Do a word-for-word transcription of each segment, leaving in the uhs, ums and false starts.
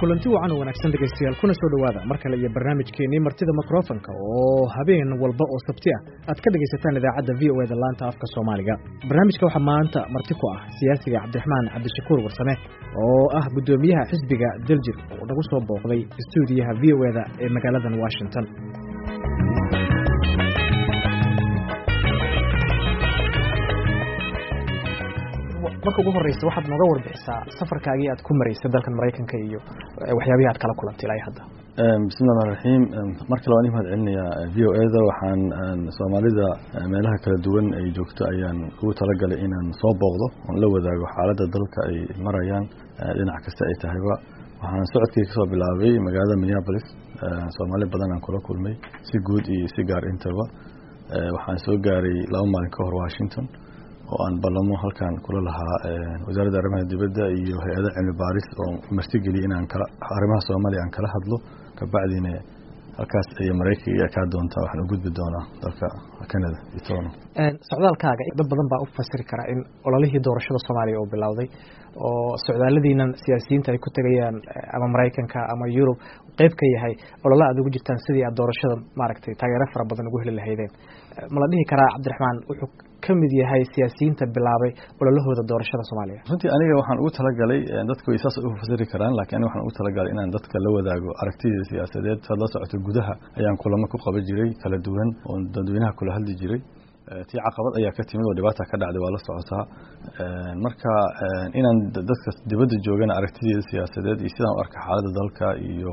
kulanti wacan oo wanaagsan dhegeystayaal kuna soo dhawaada mar kale iyo barnaamijkeenii martida mikrofonka oo habeen walba oo sabti ah aad ka dhegeysataan idaacadda V O A da laanta afka Soomaaliga. Barnaamijka waxaa maanta marti ku ah siyaasiga Cabdiraxmaan Cabdishakuur Warsame oo ah gudoomiyaha xisbiga Daljir oo nagu soo booqday stuudiyaha V O A da ee magaalada Washington. marka ugu horeysa waxaad nooga warbixisaa safarkaagii aad ku mareysay dalkan Mareykanka iyo waxyaabaha aad kala kulantay ilaa hadda. bismillaahir rahmaanir rahiim marka la wani mahad celinaya V O A da waxaan Soomaalida meelaha kala duwan ay joogto ayaan ugu talagalay inaan soo booqdo oo la wadaago xaaladda dalka ay marayaan dhinac kasta ay tahayba. waxaan socodkii ka soo bilaabay magaalada Minneapolis, Soomaali badan aan kula kulmay si guud iyo si gaar intaba. waxaan soo gaaray laba maalin ka hor Washington oo aan balamo halkaan kula lahaa wasaaradda arrimaha dibadda iyo hay'adda cilmi baaris oo martigeli inaan kala arrimaha Soomaaliya aan kala hadlo ka bacdina halkaas ay Mareykanka ka doonta waxaan u gudbi doonaa dalka Canada iyo Toronto. een socdaalkaaga dad badan baa u fasiri kara in ololihii doorashada Soomaaliya oo bilowday oo socdaaladiina siyaasiyiinta ay ku tagayaan ama Mareykanka ama Europe qayb ka yahay ololaha aad ugu jirtaan sidii aad doorashada maaragtay taageero fara badan ugu heli lahaydeen. ma la dhihi karaa Cabdiraxmaan wuxuu ka mid yahay siyaasiyiinta bilaabay ololahooda doorashada Soomaaliya? runtii aniga waxaan ugu talagalay dadku way saas u fasiri karaan laakiin waxaan ugu talagalay inaan dadka la wadaago aragtida siyaasadeed la socoto gudaha ayaan kulamo ku qaban jiray kala duwan oo dadweynaha kula hadli jiray. tii caqabad ayaa ka timid oo dhibaato ka dhacday waa la socotaa. marka inaan dadka dibadda joogana aragtida siyaasadeed iyo sidaan u arka xaaladda dalka iyo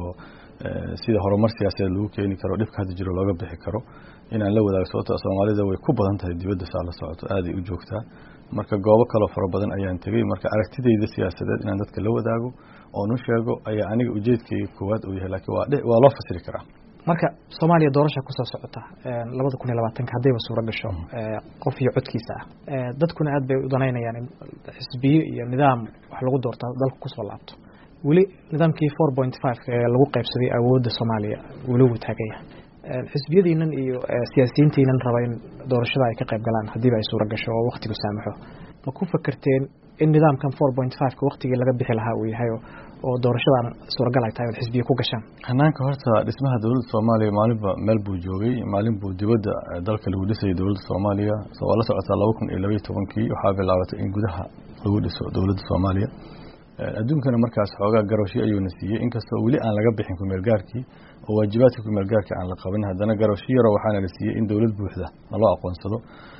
sida horumar siyaasadeed lagu keeni karo dhibka hadda jiro looga bixi karo inaan la wadaago sababtoo Soomaalida way ku badan tahay dibadda saa la socoto aad ay u joogtaa. marka goobo kale fara badan ayaan tagay marka aragtidayda siyaasadeed inaan dadka la wadaago oo nu sheego ayaa aniga ujeedkayga koowaad u yahay laakiin waa waa loo fasiri karaa. marka Soomaaliya doorasho ku soo socota labada kun iyo labaatan hadayba suura gasho qof iyo codkiisa ah dadkuna aad bay u danaynayaan in xisbiyo iyo nidaam wax lagu doorto dalka ku soo laabto. wali nidaamkii four point five ee lagu qaybsaday awoodda Soomaaliya wali uu taagaya xisbiyadiinan iyo siyaasiyiintiinan raba in doorashada ay ka qayb galaan hadii ay suura gasho oo waqtigu saamaxo. ma ku fakarteen in nidaamkan four point five ka waqtigii laga bixi lahaa uu yahay oo doorashadan suuragal ay tahay xisbiyo ku gashaan? hanaanka horta dhismaha dawladda Soomaaliya maalinba meel buu joogay maalin buu dibadda dalka lagu dhisay dawladda Soomaaliya soo la socota laba kun iyo laba iyo toban kii waxa bilaabatay in gudaha lagu dhiso dawladda Soomaaliya. adduunkana markaas xoogaa garowshi ayuu nasiiyay inkastoo wali aan laga bixin ku meel gaarkii oo waajibaadka ku meel gaarka aan la qaban haddana garowshi yar waxaana la siiyay in dawlad buuxda loo aqoonsado.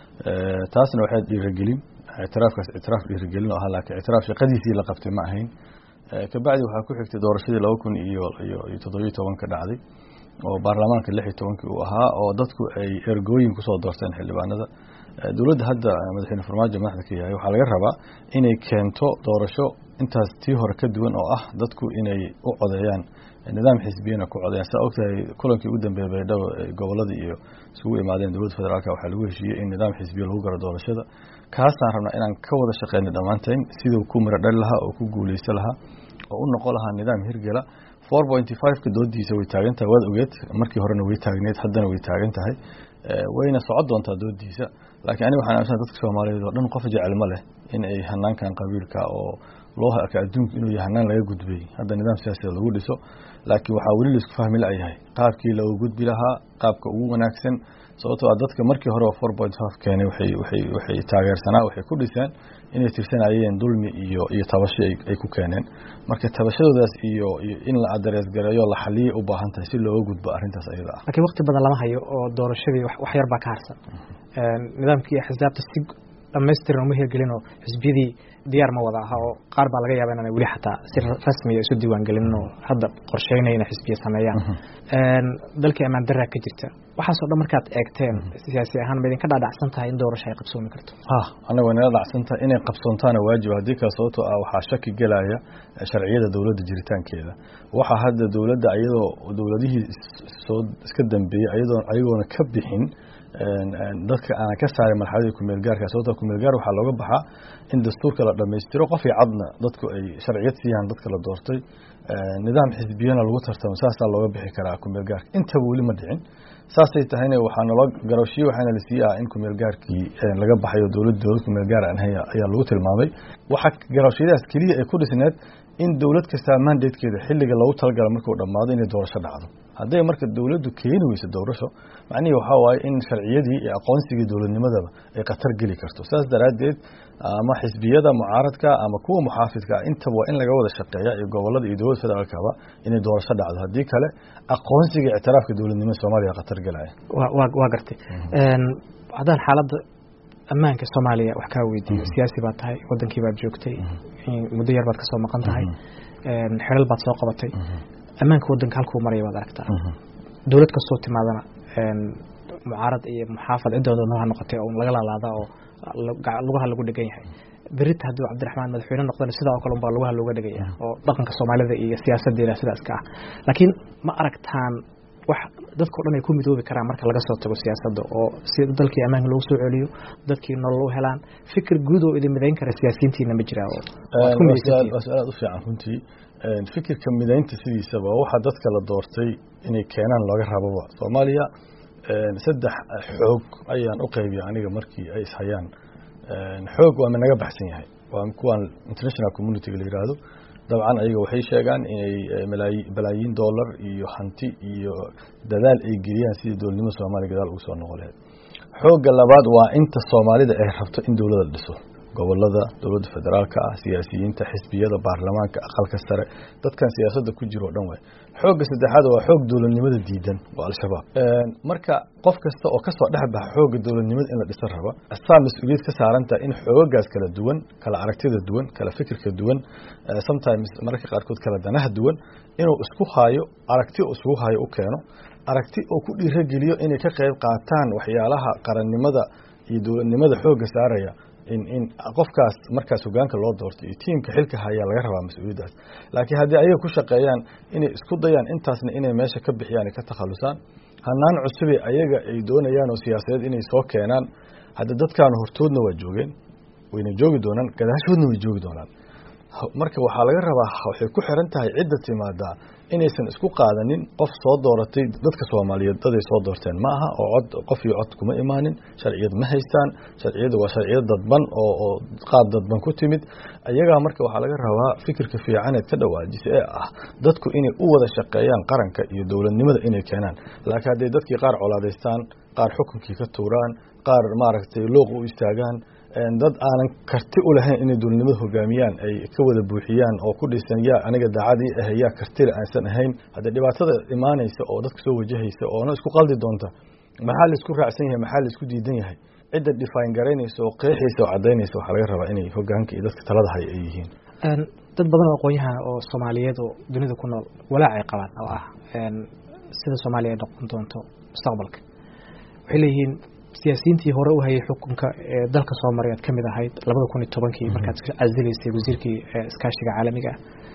taasna waxay dhiirigelin اعترافkaas اعتراف dhiirigelin oo halka اعتراف shaqadiisii la qabtay ma ahayn. ka bacdi waxa ku xigtay doorashadii laba kun iyo toddoba iyo toban ka dhacday oo baarlamaanka lix iyo toban uu ahaa oo dadku ay ergooyin ku soo doorteen xildhibaanada. dawladda hadda madaxweyne Farmaajo madaxda ka yahay waxa laga rabaa inay keento doorasho intaas tii hore ka duwan oo ah dadku inay u codeeyaan nidaam xisbiyana ku codeeyaan saa ogtahay kulankii ugu dambeeyay baydhabo gobolada iyo isugu imaadeen dawladda federaalka waxa lagu heshiiyay in nidaam xisbiyo lagu garo doorashada kaasaan rabnaa inaan ka wada shaqeyno dhamaanteen sidoo ku mara dhal lahaa oo ku guuleysan lahaa oo u noqon lahaa nidaam hirgala. four point five ka doodiisa way taagan tahay waad ogeed markii horena way taagneed haddana way taagan tahay wayna socod doontaa doodiisa laakiin aniga waxaan aaminsan dadka Soomaaliyeed oo dhan qof jecel ma leh in ay hanaankan qabiilka oo loo arka adduunka inuu yahay hanaan laga gudbay hadda nidaam siyaasadeed lagu dhiso laakiin waxa wali la isku fahmi la'yahay qaabkii loo gudbi lahaa qaabka ugu wanaagsan sababtoo ah dadka markii hore four point five keenay waxay waxay waxay taageersanaa waxay ku dhiseen inay tirsanayeen dulmi iyo iyo tabasho ay ku keeneen marka tabashadoodaas iyo in la address gareeyo la xaliyo u baahan tahay si loo gudbo arintaas ayada ah. laakiin waqti badan lama hayo oo doorashadii wax yar baa ka harsan. een nidaamkii xisabta si dhammaystiran uma hirgelin oo xisbiyadii diyaar ma wada aha oo qaar baa laga yaabaa inay wali xataa si rasmi ah isu diiwaan gelin oo hadda qorsheynayna xisbiyo sameeyaan. een dalkii amaan darra ka jirta waxaas oo dhan markaad eegteen siyaasi ahaan ma idin ka dhaadhacsan tahay in doorasho ay qabsoomi karto? ha anaga wanaag dhaadhacsan tahay inay qabsoontaana waajib hadii ka sababtoo ah waxa shaki galaya sharciyada dawladda jiritaankeeda. waxa hadda dawladda ayadoo dawladihii soo iska dambeeyay ayadoo ayagoona ka bixin dadka aan ka saaray marxaladii ku meel gaarka sababtoo ku meel gaar waxa looga baxaa in dastuurka la dhameystiro qof ay cadna dadku ay sharciyad siiyaan dadka la doortay nidaam xisbiyana lagu tartamo saas looga bixi karaa ku meel gaarka inta wali ma dhicin saasay tahayna waxaan loo garowshiyo waxaana la siiyay in ku meel gaarkii laga baxayo dawladda dawladda ku meel gaar ah ayaa lagu tilmaamay waxa garowshiyadaas kaliya ay ku dhisneed in dowlad kasta mandatekeeda xilliga lagu talagala markuu dhamaado inay doorasho dhacdo hadday marka dowladdu keeni weyso doorasho macnaheedu waxa waaye in sharciyadii iyo aqoonsigii dowladnimadaba ay khatar geli karto saas daraaddeed ama xisbiyada mucaaradka ama kuwa muxaafidka intaba waa in laga wada shaqeeya iyo gobolada iyo dowladda federaalkaba inay doorasho dhacdo haddii kale aqoonsiga ictiraafka dowladnimada soomaaliya khatar gelaya waa gartay haddaan xaaladda ammaanka soomaaliya wax kaa weydiiyo siyaasi baad tahay wadankii baad joogtay muddo yar baad kasoo maqan tahay xelal baad soo qabatay ammaanka wadanka halkuu maraya waad aragtaa dowlad kastoo timaadana mucaarad iyo muxaafad cidooda nooha noqotay oo laga laalaada oo lugaha lagu dhegan yahay berita hadduu cabdiraxmaan madaxweyne noqdana sidaa oo kale unbaa lugaha looga dhegaya oo dhaqanka soomaalida iyo siyaasadeeda sidaas ka ah laakiin ma aragtaan wax dadka o dhan ay ku midoobi karaan marka laga soo tago siyaasadda oo si dalkii ammaanka loogu soo celiyo dadkii nolol u helaan fikir guud oo idin midayn kara siyaasiyiintiina ma jiraa oo aad u fiican runtii fikirka midaynta sidiisaba waxa dadka la doortay inay keenaan looga rababa soomaaliya saddex xoog ayaan u qaybiya aniga markii ay ishayaan xoog waa ma naga baxsan yahay waa kuwan international community-ga la yiraahdo dabcan ayaga waxay sheegaan inay balaayiin dollar iyo hanti iyo dadaal ay geliyaan sidii dowladnimada soomaaliya gadaal ugu soo noqon lahayd xoogga labaad waa inta soomaalida ay rabto in dowladda dhiso gobolada dowladda federaalka ah siyaasiyiinta xisbiyada baarlamaanka aqalka sare dadkan siyaasadda ku jiro o dhan waay xoogga saddexaad waa xoog dowladnimada diidan waa al-shabaab marka qof kasta oo kasoo dhex baxa xoogga dowladnimada in la dhisan raba asaa mas-uuliyad ka saarantaha in xoogagaas kala duwan kala aragtida duwan kala fikirka duwan sometimes mararka qaarkood kala danaha duwan inuu isku haayo aragti oo isugu haayo u keeno aragti oo ku dhiirageliyo inay ka qayb qaataan waxyaalaha qarannimada iyo dowladnimada xoogga saaraya in in qofkaas markaas hogaanka loo doortay iyo tiimka xilka hayaa laga rabaa mas-uuliyaddaas laakiin haddii ayaga ku shaqeeyaan inay isku dayaan intaasna inay meesha ka bixiyaan ay ka takhalusaan hanaan cusubay ayaga ay doonayaan oo siyaasadeed inay soo keenaan hadda dadkaanu hortoodna waa joogeen wayna joogi doonaan gadaashoodna way joogi doonaan marka waxaa laga rabaa waxay ku xiran tahay cidda timaadaa inaysan isku qaadanin qof soo dooratay dadka Soomaaliyeed daday soo doorteen ma aha oo cod qof iyo cod kuma imaanin sharciyad ma haystaan sharciyadu waa sharciyad dadban oo oo qaab dadban ku timid ayaga marka waxa laga rabaa fikirka fiican ee ka dhawaajisay ee ah dadku inay u wada shaqeeyaan qaranka iyo dawladnimada inay keenaan laakiin haddii dadkii qaar colaadeystaan qaar xukunkii ka tuuraan qaar maaragtay looq u istaagaan dad aanan karti u lahayn inay dawladnimada hogaamiyaan ay ka wada buuxiyaan oo ku dhisan yaa aniga daacadii ah yaa kartida aansan ahayn hadda dhibaatada imaanaysa oo dadka soo wajahaysa oo isku qaldi doonta maxaa la isku raacsan yahay maxaa la isku diidan yahay cidda define garaynaysa oo qeexaysa oo cadaynaysa waxa laga rabaa inay hogaanka iyo dadka talada hay ay yihiin dad badan oo aqoonyahan oo Soomaaliyeed oo dunida ku nool walaac ay qabaan oo ah sida Soomaaliya ay noqon doonto mustaqbalka waxay leeyihiin siyaasiyiintii hore u hayay xukunka ee dalka Soomaaliyeed kamid ahayd labada kun iyo tobankii markaad casilaysay wasiirkii iskaashiga caalamiga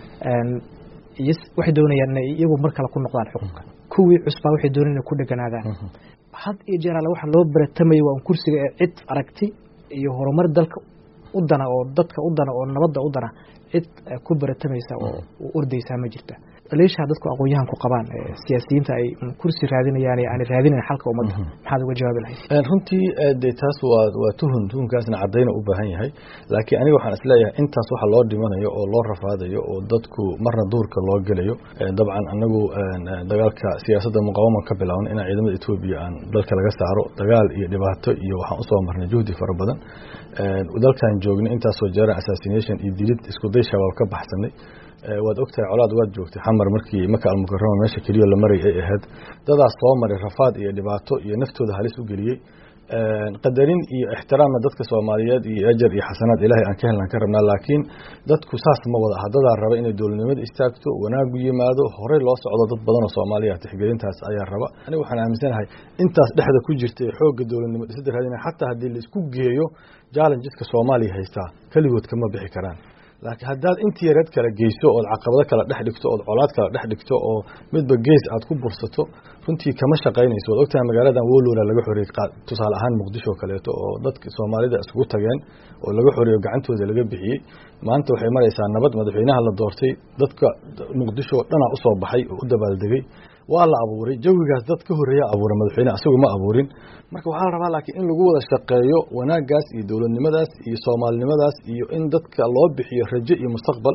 ah waxay doonayaan inay iyagu mar kale ku noqdaan xukunka kuwii cusbaa waxay doonayaan ku dhaganaadaan had iyo jeer waxa loo baratamay waa kursiga ee cid aragti iyo horumar dalka u dana oo dadka u dana oo nabadda u dana cid ku baratamaysa oo ordaysa ma jirta leesha dadku aqoonyahan ku qabaan siyaasiyiinta ay kursi raadinayaan ee aan raadinayn xalka ummadda maxaad uga jawaabi lahayd runtii deetaas waa waa tuhun tuhunkaasna cadayna u baahan yahay laakiin aniga waxaan isleeyahay intaas waxa loo dhimanayo oo loo rafaadayo oo dadku marna duurka loo gelayo dabcan anagu dagaalka siyaasadda muqaawamada ka bilaawna in ciidamada Itoobiya aan dalka laga saaro dagaal iyo dhibaato iyo waxaan u soo marnay juhdi fara badan dalkan joognay intaas oo jeera assassination iyo dilid isku day shabaab ka baxsanay waad ogtahay colaad waad joogtay xamar markii Maka al-Mukarrama meesha kaliya la maray ay ahayd dadaas soo maray rafaad iyo dhibaato iyo naftooda halis u galiyay qadarin iyo ixtiraamna dadka Soomaaliyeed iyo ajar iyo xasanaad Ilaahay aan ka helnaan ka rabnaa laakiin dadku saas ma wada hadada raba inay dawladnimada istaagto wanaagu yimaado hore loo socdo dad badan oo Soomaaliya tixgelintaas ayaa raba aniga waxaan aaminsanahay intaas dhexda ku jirtay xoogga dawladnimada sidii raadina hatta hadii la isku geeyo challengeska Soomaaliya haysta kaligood kama bixi karaan laakiin haddaad intii yareed kala geyso oo caqabado kala dhex dhigto oo colaad kala dhex dhigto oo midba gees aad ku bursato runtii kama shaqaynayso wad ogtahay magaaladan Woolwala laga xoriyay tusaale ahaan Muqdisho kaleeto oo dadka Soomaalida isugu tageen oo laga xoriyo gacantooda laga bixiyay maanta waxay maraysaa nabad madaxweynaha la doortay dadka Muqdisho dhana u soo baxay oo u dabaaldegay waa la abuuray jawigaas dad ka horeeya abuuray madaxweynaha asagu ma abuurin marka waxa la rabaa laakiin in lagu wada shaqeeyo wanaagaas iyo dawladnimadaas iyo Soomaalinimadaas iyo in dadka loo bixiyo rajo iyo mustaqbal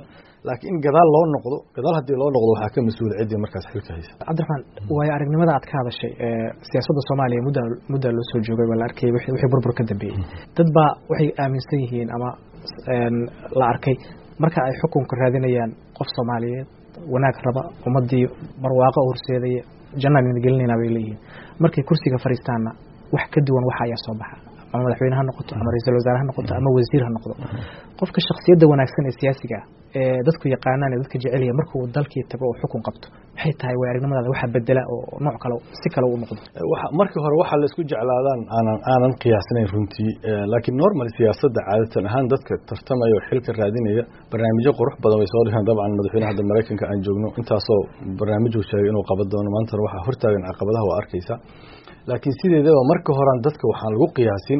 laakiin in gadaal loo noqdo gadaal haddii loo noqdo waxaa ka mas-uul ciddii markaas xilka haysa. cabdiraxmaan waayo aragnimada aad ka hadashay siyaasadda soomaaliya mudda muddaa loo soo joogay waa la arkayay wixii burbur ka dambeeyey dad baa waxay aaminsan yihiin ama la arkay marka ay xukunka raadinayaan qof soomaaliyeed wanaag raba ummadii barwaaqo horseedaya jannaan idin gelinayna bay leeyihiin markay kursiga fariistaanna wax ka duwan waxa ayaa soo baxa ama madaxweyne ha noqoto ama ra'iisul wasaare ha noqoto ama wasiir ha noqdo qofka shakhsiyadda wanaagsan ee siyaasiga ee dadku yaqaanaan ee dadka jecel yahay markuu dalkii tago oo xukun qabto maxay tahay way aragnimadaada waxa bedela oo nooc kale si kale u noqdo waxa markii hore waxa la isku jeclaadaan aanan aanan qiyaasnayn runtii laakiin normal siyaasadda caadatan ahaan dadka tartamaya xilka raadinaya barnaamijyo qurux badan way soo dhigaan dabcan madaxweynaha hadda Mareykanka aan joogno intaasoo barnaamij uu sheegay inuu qaban doono maanta waxa hortaagan caqabadaha waa arkaysa laakiin sideedaba marka horaan dadka waxaan lagu qiyaasin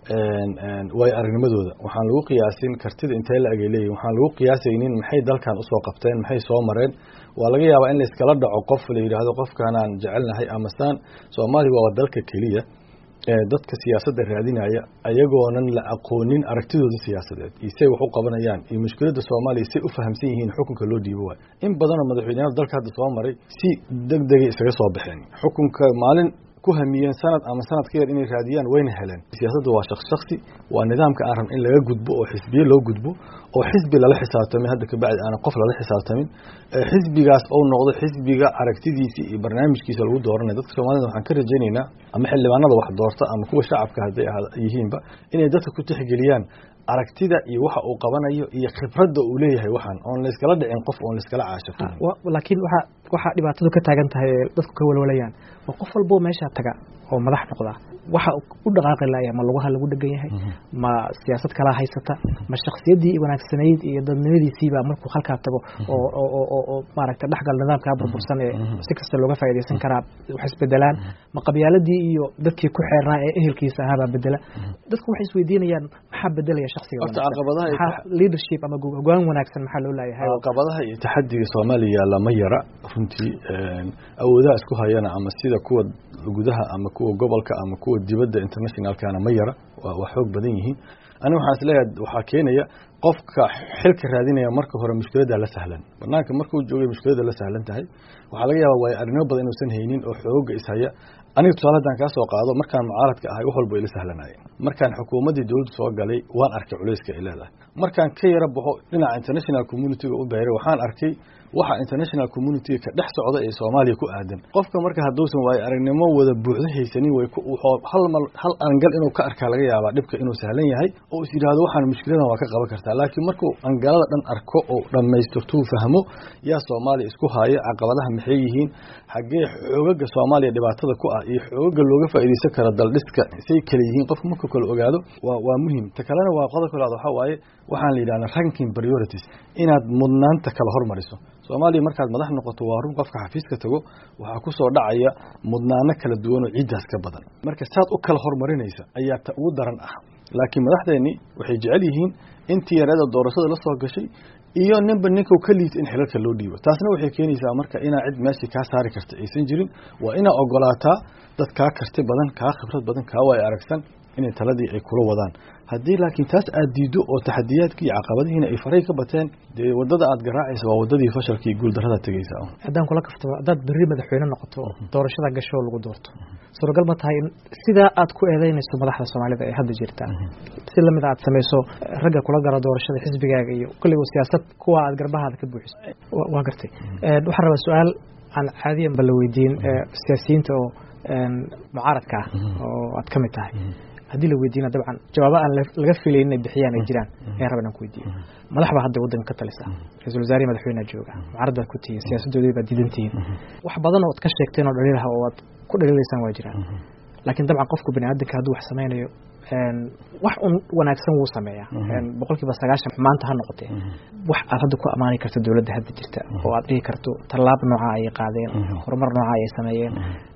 way aragnimadooda waxaan lagu qiyaasin kartida intee la agaleeyay waxaan lagu qiyaasaynin maxay dalkan u soo qabteen maxay soo mareen waa laga yaabaa in la iskala dhaco qof la yiraahdo qofkan aan jecelnahay ama saan Soomaaliya waa dalka kaliya ee dadka siyaasadda raadinaya ayagoonan la aqoonin aragtidooda siyaasadeed isay wax u qabanayaan iyo mushkiladda Soomaaliya si u fahamsan yihiin xukunka loo dhiibo way in badan oo madaxweynaha dalka hadda soo maray si degdeg ah isaga soo baxeen xukunka maalin ku hamiyeen sanad ama sanad ka yar inay raadiyaan wayna heleen siyaasaddu waa shakhs shakhsi waa nidaamka aan rabin in laga gudbo oo xisbiye loo gudbo oo xisbi lala xisaabtamay hadda ka bacdi aan qof lala xisaabtamin xisbigaas oo noqdo xisbiga aragtidiisa iyo barnaamijkiisa lagu dooranayo dadka Soomaalida waxaan ka rajaynaynaa ama xildhibaanada wax doorta ama kuwa shacabka haday yihiinba inay dadka ku tixgeliyaan aragtida iyo waxa uu qabanayo iyo khibradda uu leeyahay waxaan oo la iskala dhicin qof oo la iskala caashaqo laakiin waxa waxa dhibaatadu ka taagan tahay dadku ka walwalayaan oo qof walba meesha taga oo madax noqda waxa u dhaqaaqi laaya ma lugaha lagu dhagan yahay ma siyaasad kala haysata ma shakhsiyadii wanaagsanayd iyo dadnimadiisiiba markuu halka tago oo oo oo maaragta dhaxgal nidaamka burbursan ee si kasta looga faa'iideysan karaa wax isbedelaan ma qabyaaladii iyo dadkii ku xeernaa ee ehelkiisa ahaa bedela dadku waxay isweydiinayaan maxaa bedelaya shakhsiga horta caqabadaha leadership ama go'aan wanaagsan maxaa loo leeyahay caqabadaha iyo taxadiga Soomaaliya lama yara runtii awoodaha isku hayana ama sida kuwa gudaha ama kuwa gobolka ama kuwa dibadda internationalkana ma yara waa xoog badan yihiin ani waxaan isleeyahay waxa keenaya qofka xilka raadinaya marka hore mushkiladda la sahlan banaanka markuu joogay mushkiladda la sahlan tahay waxa laga yaabaa way arimo badan inuu san haynin oo xooga ishaya aniga tusaaladan ka soo qaado markaan mucaaradka ahay wax walba ila sahlanayeen markaan xukuumadii dawladda soo galay waan arkay culayska ay leedahay markaan ka yara baxo dhinaca international community-ga u beeray waxaan arkay waxa international community ka dhex socda ee Soomaaliya ku aadan qofka marka haduusan way aragnimo wada buuxda haysanin way ku hal hal angal inuu ka arka laga yaabaa dhibka inuu sahlan yahay oo is yiraahdo waxaan mushkiladan waa ka qaban kartaa laakiin markuu angalada dhan arko oo dhameystirto fahmo yaa Soomaaliya isku haya caqabadaha maxay yihiin xagee xoogaga Soomaaliya dhibaatada ku ah iyo xoogaga looga faa'iideysan kara dal dhiska say kala yihiin qofka markuu kala ogaado waa waa muhiim ta kalena waa qodob kale waxa waaye waxaan la yiraahdaa ranking priorities inaad mudnaanta kala hormariso Soomaaliya markaad madax noqoto waa run qofka xafiiska tago waxa ku soo dhacaya mudnaano kala duwan oo ciidaas ka badan marka saad u kala hormarinaysa ayaa ta ugu daran ah laakiin madaxdeeni waxay jecel yihiin intii yarada doorashada la soo gashay iyo ninba ninka ka liit in xilalka loo dhiibo taasna waxay keenaysaa marka inaa cid meeshii ka saari karta aysan jirin waa ina ogolaataa dad ka karti badan ka khibrad badan ka way aragsan inay taladii ay kula wadaan haddii laakiin taas aad diido oo taxadiyaadkii iyo caqabadihiina ay faray ka bateen dee wadada aad garaacaysa waa wadadii fashalkii guul darrada tagaysa haddaan kula kafto haddaad berri madaxweyne noqoto doorashada gasho lagu doorto suuragal ma tahay in sidaa aad ku eedeynayso madaxda Soomaalida ee hadda jirta si lamid aad samayso ragga kula gala doorashada xisbigaaga iyo kulli siyaasad kuwa aad garbahaada ka buuxiso waa gartay waxaan rabaa su'aal aan caadiyan bal weydiin siyaasiyiinta oo mucaaradka oo aad ka mid tahay hadii la weydiina dabcan jawaabo aan laga filayn inay bixiyaan ay jiraan ee rabaan ku weydiiyo madaxba hadda wadanka ka talisa ra'iisul wasaare madaxweynaha jooga mucaarada ku tiye siyaasadooda baa diidantiin wax badan oo aad ka sheegteen oo dhaliilaha oo aad ku dhaliilaysan waa jiraan laakiin dabcan qofku bini aadamka haduu wax sameeyo een wax wanaagsan uu sameeyaa een boqolkiiba sagaashan maanta ha noqotay wax aad hadda ku amaani karto dawladda hadda jirta oo aad dhigi karto talaab nooca ay qaadeen horumar nooca ay sameeyeen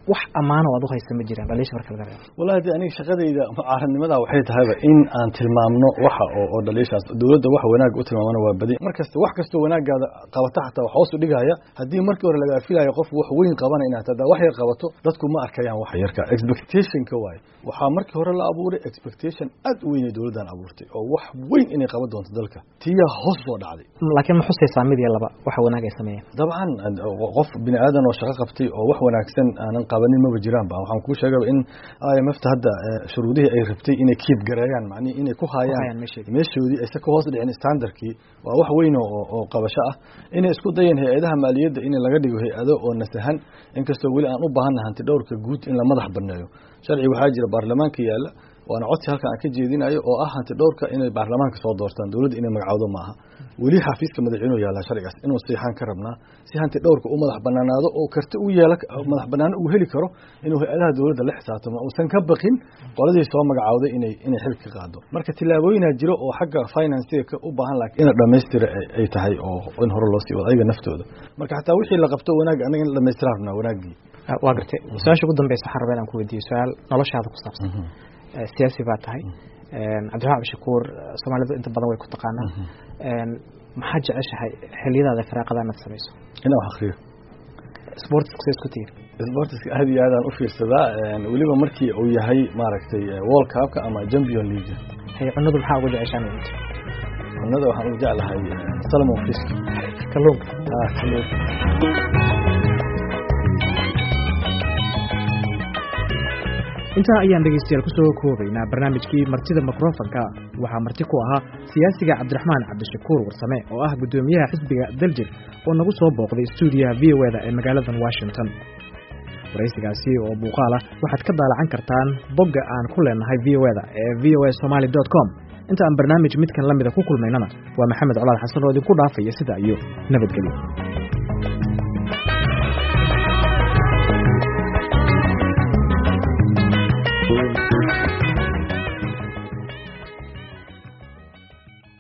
wax ammaano aad u haysan ma jiraan dhaliisha marka laga reebo wallahi hadii aniga shaqadayda mucaaradnimada waxay tahayba in aan tilmaamno waxa oo dhaliishaas dawladda wax wanaag u tilmaamana waa badi markasta wax kasta wanaagaada qabata xataa wax hoos u dhigaya hadii markii hore laga filayo qof wax weyn qabanay inaad tada wax yar qabato dadku ma arkayaan wax yarka expectation ka waay waxa markii hore la abuuray expectation aad u weyn dawladdan abuurtay oo wax weyn inay qaban doonto dalka tiya hoos soo dhacday laakiin ma xusaysaa mid iyo laba wax wanaag ay sameeyeen dabcan qof bini aadan oo shaqo qabtay oo wax wanaagsan aanan qabanin ma jiraan ba waxaan ku sheegay in I M F ta hadda shuruudihii ay rabtay inay keep gareeyaan macni inay ku hayaan meeshoodii ay ka hoos dhicin standardkii waa wax weyn oo oo qabasho ah inay isku dayeen hay'adaha maaliyadda in laga dhigo hay'ado oo nasahan inkastoo wali aan u baahanahay hanti dhowrka guud in la madax baneeyo sharci waxa jira baarlamaanka yaala waana codsi halkan aan ka jeedinayo oo ah hanti dhowrka inay baarlamaanka soo doortaan dawladda inay magacawdo maaha wali xafiiska madaxweynuhu yaala sharcigaas inuu saxan ka rabnaa si hanti dhowrka u madax banaanaado oo karti u yeelo madax banaan u heli karo inuu hay'adaha dawladda la xisaabtamo oo san ka baqin qoladii soo magacawday inay inay xil ka qaado marka tilaabooyin jiro oo xagga finance-ka u baahan laakiin in dhameystira ay tahay oo in hore loo sii wado ayaga naftooda marka xataa wixii la qabto wanaag anaga in dhameystirna wanaagii waa gartay su'aasha ugu dambaysa waxaan rabaa inaan ku weydiiyo su'aal noloshaada ku saabsan siyaasi baa tahay cabdiraxmaan cabdishakuur Soomaalidu inta badan way ku taqaanaa maxaa jeceshahay xilliyadaada firaaqada inaad samayso inaa wax akhriyo sportska isku tiir sportska aad iyo aad aan u fiirsadaa waliba markii uu yahay maaragtay World Cup ama Champions League hay cunadu maxaa ugu jeceshahay inta cunada waxaan ugu jeclahay salmon fish kalluunka ah kalluunka inta ayaan dhageystayaal ku soo koobaynaa barnaamijkii martida mikrofonka waxaa marti ku ahaa siyaasiga Cabdiraxmaan Cabdishakuur Warsame oo ah gudoomiyaha xisbiga Daljir oo nagu soo booqday stuudiyaha V O A da ee magaalada Washington waraysigaasi oo muuqaal ah waxaad ka daalacan kartaan bogga aan ku leenahay V O A da ee v o a somali dot com inta aan barnaamij midkan lamida ku kulmaynana waa Maxamed Colaad Xasan oo idinku dhaafaya sida iyo nabadgelyo